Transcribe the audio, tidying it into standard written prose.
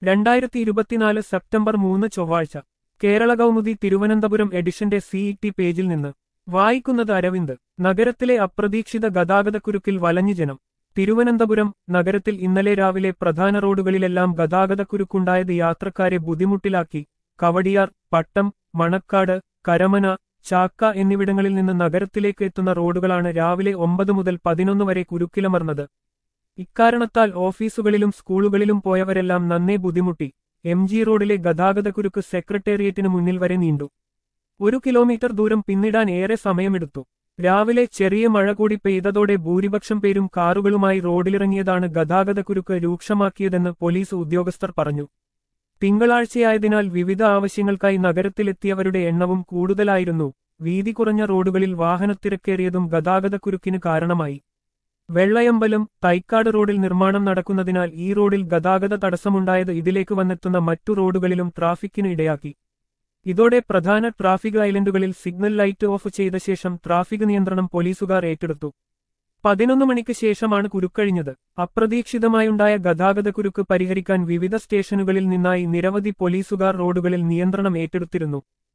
2024 September 3 ചൊവ്വാഴ്ച കേരള കൗമുദി തിരുവനന്തപുരം എഡിഷന്റെ CET പേജിൽ നിന്ന് വായിക്കുന്നത് അരവിന്ദ്. നഗരത്തിലെ അപ്രതീക്ഷിത ഗതാഗതക്കുരുക്കിൽ വലഞ്ഞു ജനം. തിരുവനന്തപുരം നഗരത്തിൽ ഇന്നലെ രാവിലെ പ്രധാന റോഡുകളിലെല്ലാം ഗതാഗതക്കുരുക്കുണ്ടായത് യാത്രക്കാരെ ബുദ്ധിമുട്ടിലാക്കി. കവടിയാർ, പട്ടം, മണക്കാട്, കരമന, ചാക്ക എന്നിവിടങ്ങളിൽ നിന്ന് നഗരത്തിലേക്ക് എത്തുന്ന റോഡുകളാണ് രാവിലെ 9 മുതൽ 11 വരെ കുരുക്കിലമർന്നത്. ഇക്കാരണത്താൽ ഓഫീസുകളിലും സ്കൂളുകളിലും പോയവരെല്ലാം നന്നേ ബുദ്ധിമുട്ടി. MG റോഡിലെ ഗതാഗതക്കുരുക്ക് സെക്രട്ടേറിയറ്റിന് മുന്നിൽ വരെ നീണ്ടു. 1 കിലോമീറ്റർ ദൂരം പിന്നിടാൻ ഏറെ സമയമെടുത്തു. രാവിലെ ചെറിയ മഴ കൂടി പെയ്തതോടെ ഭൂരിപക്ഷം പേരും കാറുകളുമായി റോഡിലിറങ്ങിയതാണ് ഗതാഗതക്കുരുക്ക് രൂക്ഷമാക്കിയതെന്ന് പോലീസ് ഉദ്യോഗസ്ഥർ പറഞ്ഞു. തിങ്കളാഴ്ചയായതിനാൽ വിവിധ ആവശ്യങ്ങൾക്കായി നഗരത്തിലെത്തിയവരുടെ എണ്ണവും കൂടുതലായിരുന്നു. വീതി കുറഞ്ഞ റോഡുകളിൽ വാഹനത്തിരക്കേറിയതും ഗതാഗതക്കുരുക്കിന് കാരണമായി. വെള്ളയമ്പലം, തൈക്കാട് റോഡിൽ നിർമ്മാണം നടക്കുന്നതിനാൽ ഈ റോഡിൽ ഗതാഗത തടസ്സമുണ്ടായത് ഇതിലേക്ക് വന്നെത്തുന്ന മറ്റു റോഡുകളിലും ട്രാഫിക്കിന് ഇടയാക്കി. ഇതോടെ പ്രധാന ട്രാഫിക് ഐലൻഡുകളിൽ സിഗ്നൽ ലൈറ്റ് ഓഫ് ചെയ്ത ശേഷം ട്രാഫിക് നിയന്ത്രണം പോലീസുകാർ ഏറ്റെടുത്തു. 11 മണിക്ക് ശേഷമാണ് കുരുക്കഴിഞ്ഞത്. അപ്രതീക്ഷിതമായുണ്ടായ ഗതാഗതക്കുരുക്ക് പരിഹരിക്കാൻ വിവിധ സ്റ്റേഷനുകളിൽ നിന്നായി നിരവധി പോലീസുകാർ റോഡുകളിൽ നിയന്ത്രണം ഏറ്റെടുത്തിരുന്നു.